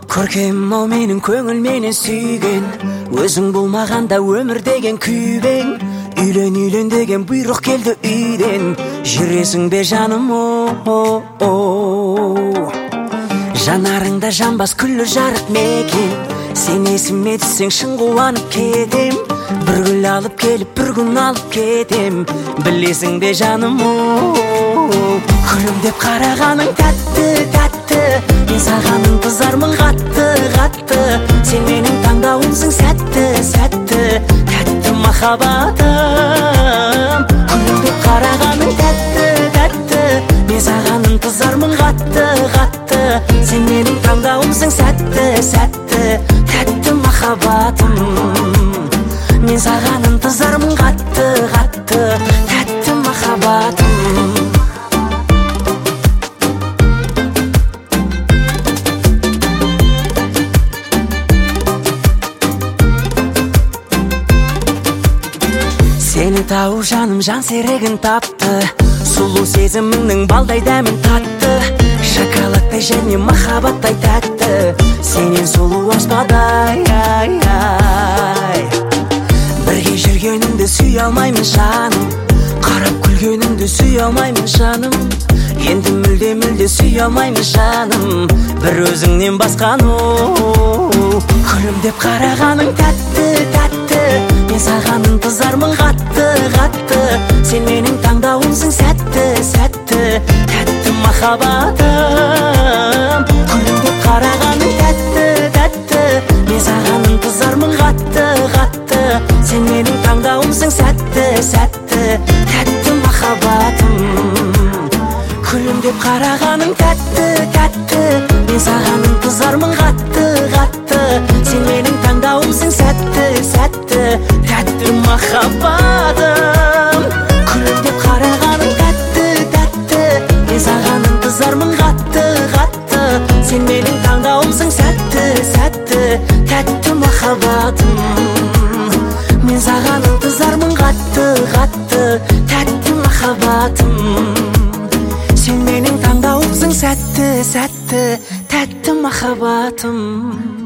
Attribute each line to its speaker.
Speaker 1: Көркем ау менің көңіл менен сүйген, өзің болмағанда өмір деген күйбең. Үйлен деген бұйрық келді үйден, жүресің бе жаным о. Жанарыңда жанбас күллі жарық мекен, сен есіме түссең шын қуанып кетем. Бір гүл алып келіп бір күн алып кетем, білесің бе жаным о. Күлімдеп қарағаның тәтті тәтті, мен саған ынтызармын қатты қатты. Сен менің таңдауымсың сәтті сәтті, тәтті махаббатым. Күлімдеп қарағаның тәтті тәтті, мен саған ынтызармын қатты қатты. Сен менің таңдауымсың сәтті сәтті, тәтті махаббатым. Мен саған ынтызармын қатты қатты, тәтті махаббатым. Сені тауып жаным жан серегін тапты, сұлу сезіміңнің балдай дәмін татты. Шоколадтай және махаббаттай тәтті, сенен сұлу аспадай Бірге жүргеніңді сүй алмаймын жаным, қарап күлгеніңді сүй алмаймын жаным. Енді мүлде сүй алмаймын жаным, бір өзіңнен басқаны. Күлімдеп қарағаның тәтті тәтті, мен саған ынтызармын қатты қатты. Сен менің таңдауымсың сәтті сәтті, тәтті махаббатым. Күлімдеп қарағаның тәтті тәтті, мен саған ынтызармын қатты қатты. Сен менің таңдауымсың сәтті сәтті, тәтті махаббатым. Күлімдеп қарағаның тәтті тәтті, мен саған ынтызармын қатты қатты. Сен менің таңдауымсың сәтті сәтті, тәтті махаббатым. Күлімдеп қарағаның тәтті тәтті, мен саған ынтызармын қатты қатты. Сен менің таңдауымсың сәтті сәтті, тәтті махаббатым. Мен саған ынтызармын қатты қатты, тәтті махаббатым. Сен менің таңдауымсың сәтті сәтті, тәтті махаббатым.